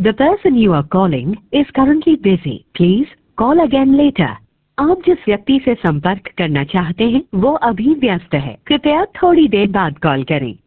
The person you are calling is currently busy. Please call again later. आप जिस व्यक्ति से संपर्क करना चाहते हैं वो अभी व्यस्त है, कृपया थोड़ी देर बाद कॉल करें।